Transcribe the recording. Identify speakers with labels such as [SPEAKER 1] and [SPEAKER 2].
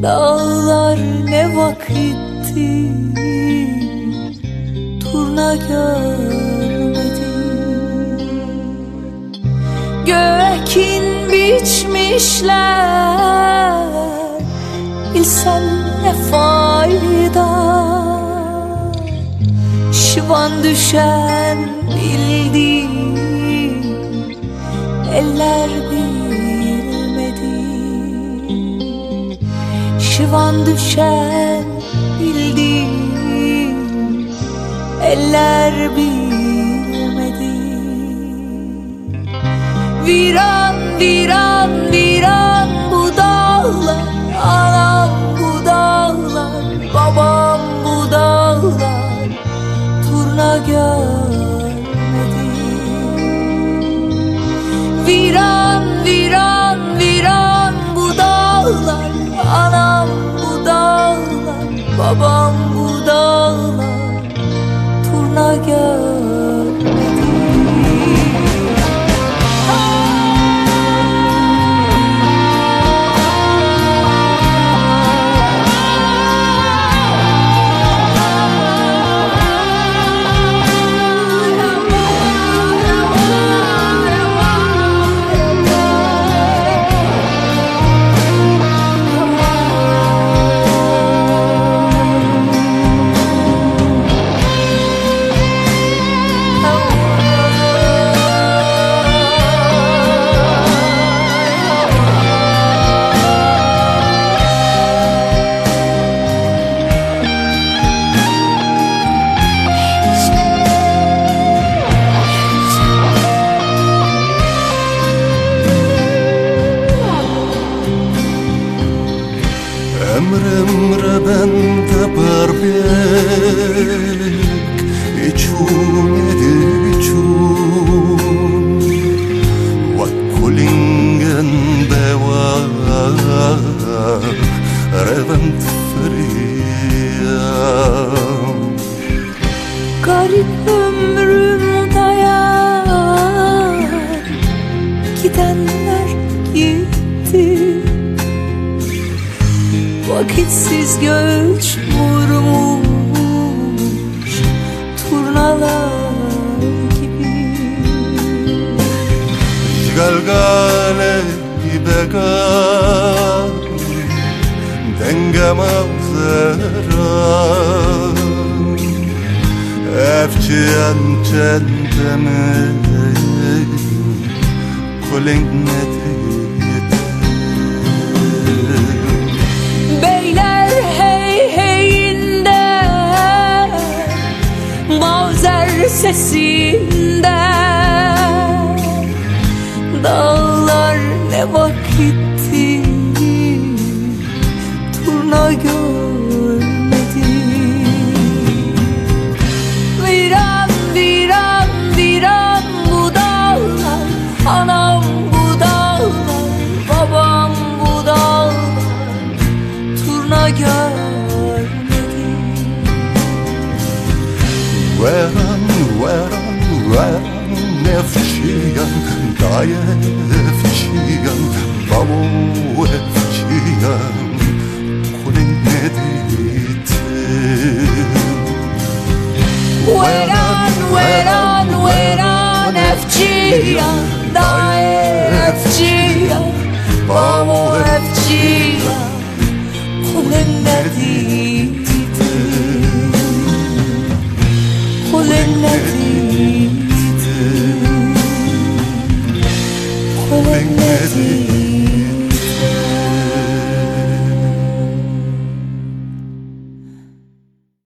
[SPEAKER 1] Dağlar ne vakitti turna görmedi. Göğekin biçmişler, bilsen ne fayda. Şıvan düşen bildi, eller bilmedi. Şıvan düşen bildi, eller bilmedi. Viran, viran, viran bu dağlar, anam bu dağlar, babam bu dağlar, turna görmedi. Viran, viran, viran bu dağlar, anam bu dağlar, babam bu dağlar, turna görmedi.
[SPEAKER 2] Emre bende barbek içun edichun Wat kulingen bewa revent friyam
[SPEAKER 1] Garip ömrüm dayan, gidenler gitti. Vakitsiz göç vurmuş turnalar gibi.
[SPEAKER 2] Galgale began dengemazera Efçiyen çenteme kulingneti.
[SPEAKER 1] Beyler hey heyinde, mavzer sesinde, dağlar ne vakitti turna görmedi. Viran, viran, viran bu dağlar, anam bu dağlar, babam bu dağlar, turna görmedi.
[SPEAKER 2] Veran, veran, veran nefçiyan, daye efçiyan, babo efçiyan, kulin neditim.
[SPEAKER 1] Veran, veran, veran efçiyan, daye efçiyan, babo efçiyan.